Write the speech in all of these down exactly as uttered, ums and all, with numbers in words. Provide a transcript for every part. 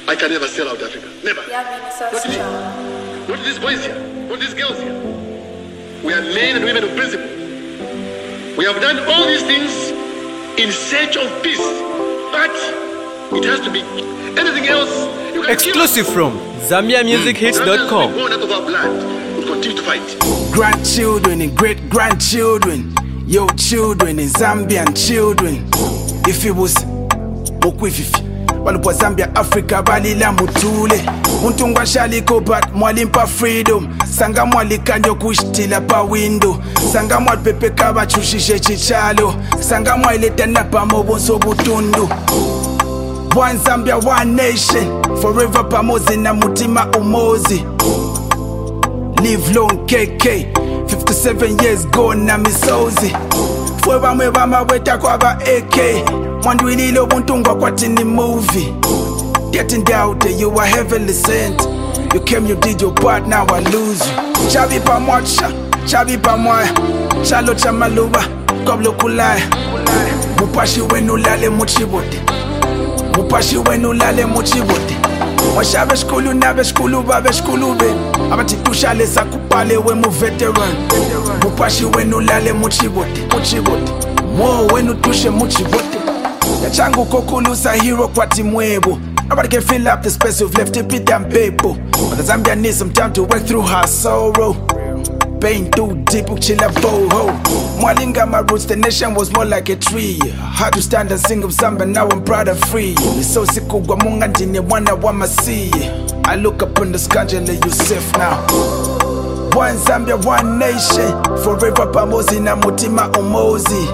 I can never sell out Africa. Never. Not me. Not these boys here. Not these girls here. We are men and women of principle. We have done all these things in search of peace. But it has to be anything else. Exclusive from Zambia Music Hits dot com. Born out of our blood. We'll continue to fight. Grandchildren and great grandchildren, your children and Zambian children. If it was Mokwififi, Walupwa Zambia Africa balila mutule. Untungwa shaliko but mwalimpa freedom. Sanga mwalika nyo kushtila pa window. Sanga mwal pepe kaba chushishe chichalo. Sanga mwaleta napa mobonso butundu. One Zambia, one nation. Forever pamozi na mutima umozi. Live long K K. fifty-seven years gone na misozi. Fweba mweba maweta kwa ba A K. Mwandwililo buntungwa kwa tini movie. Getting down there, you were heavenly sent. You came, you did your part, now I lose you. Chabi pa mwacha, chabi pa mwaya. Chalo cha maluba, koblo kulaya. Mupashi wenu lale muchibote. Mupashi wenu lale muchibote. Washabe shkulu nabe shkulu babe shkulu be. Abati tushale sakupale we mu veteran. Mupashi wenu lale muchibote, muchibote. Mo wenu tushe muchibote. Ya changu kokulusa hero kwa timwebo. Nobody can fill up the space we've left it with damn people. But the Zambia needs some time to work through her sorrow. Pain too deep, uchila boho. Mwalinga my roots, the nation was more like a tree. Hard to stand and sing of Zambia, now I'm proud and free. So siku gwa munga ndine wana wama see. I look up on the sky and let you safe now. One Zambia, one nation. Forever pamozi na mutima umozi.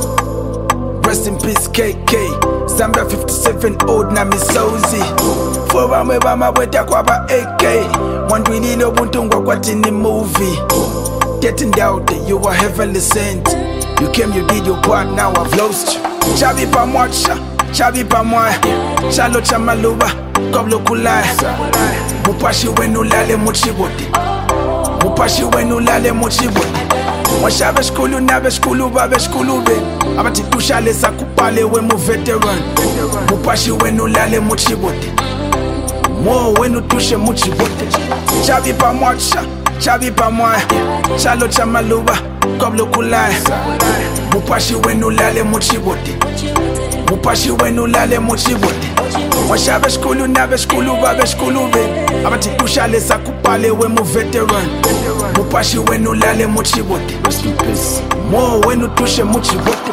Rest in peace K K. Zambia fifty-seven old na misozi. Fweba mweba maweta kwa ba A K. Mwandwililo buntungwa kwa tini movie. Getting down there, you were heavenly sent. You came, you did your part, now I've lost you. Chabi pa mwacha, chabi pa mwaya. Chalo cha maluba, koblo kulaya. Mupashi wenu lale muchibote. Mupashi wenu lale muchibote. Washabe shkulu nabe shkulu babe shkulu be. Abati tushale sakupale we mu veteran. Mupashi wenu lale muchibote. Mo wenu tushe muchibote. Chabi pa mwacha, chabi pa mwaya. Chalo cha maluba, koblo kulaya. Mupashi wenu lale muchibote. Mupashi wenu lale muchibote. Washabe shkulu nabe shkulu babe shkulu be. Abati tushale sakupale we mu veteran. Mupashi wenu lale muchibote. Rest in peace. Mo wenu tushe muchibote.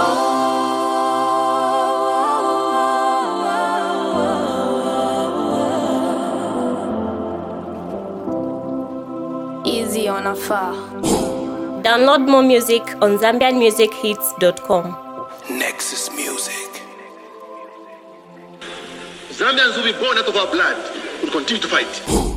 Easy on a far. Download more music on Zambian Music Hits dot com. Nexus Music. Zambians will be born out of our blood. We'll continue to fight.